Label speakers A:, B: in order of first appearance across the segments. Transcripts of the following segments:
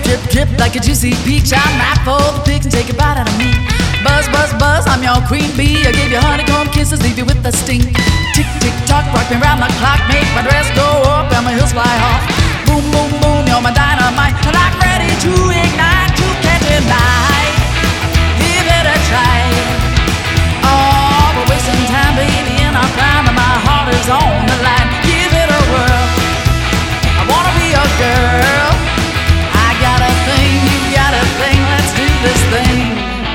A: drip, drip like a juicy peach. I'm ripe for the pick and take a bite out of me. Buzz, buzz, buzz, I'm your queen bee. I give you honeycomb kisses, leave you with a sting. Tick, tick, tock, rock me round the clock. Make my dress go up and my heels fly off. Boom, boom, boom, you're my dynamite. And I'm ready to ignite, you can't deny. Give it a try. Oh, we're wasting time, baby, in our prime. And my heart is on the line. Give it a whirl. I wanna be your girl. I got a thing, you got a thing. Let's do this thing.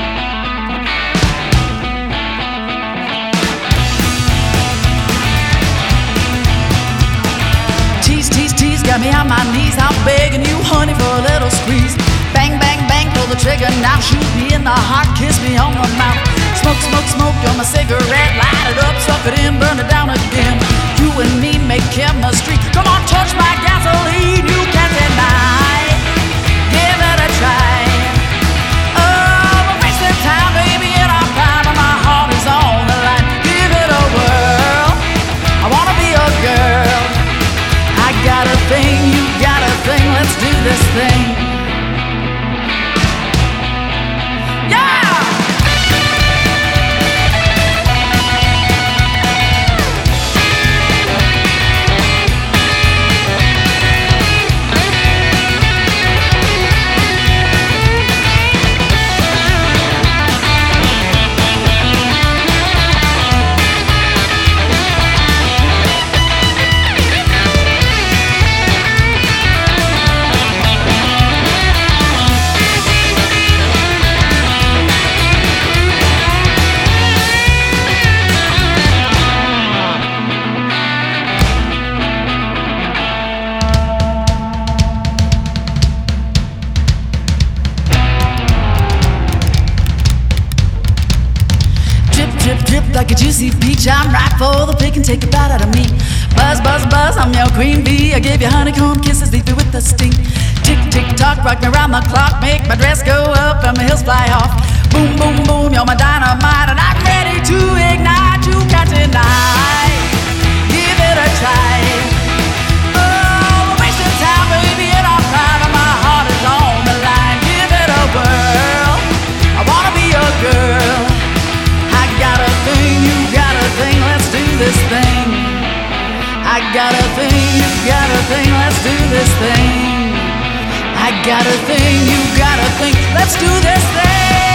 A: Tease, tease, tease, got me on my knees. I'm begging you, honey, for a little squeeze. Bang, bang, bang, pull the trigger now. Shoot me in the heart, kiss me on the mouth. Smoke, smoke, smoke, you're my cigarette. Light it up, suck it in, burn it down again. You and me make chemistry. Come on, touch my gasoline, you can't deny. Give it a try. Oh, we're wasting time, baby, in our prime. And my heart is on the line. Give it a whirl. I wanna be your girl. I got a thing, you got a thing. Let's do this thing. Drip, drip like a juicy peach. I'm ripe for the pick and take a bite out of me. Buzz, buzz, buzz, I'm your queen bee. I give you honeycomb kisses, leave you with a sting. Tick, tick, tock, rock me round the clock. Make my dress go up and my heels fly off. Boom, boom, boom, you're my dynamite. And I'm ready to ignite, you can't deny. Give it a try. Oh, we're wasting time, baby, in our prime. And my heart is on the line. Give it a whirl. I wanna be your girl. Got a thing, you got a thing, let's do this thing. I got a thing, you got a thing, let's do this thing. I got a thing, you got a thing, let's do this thing.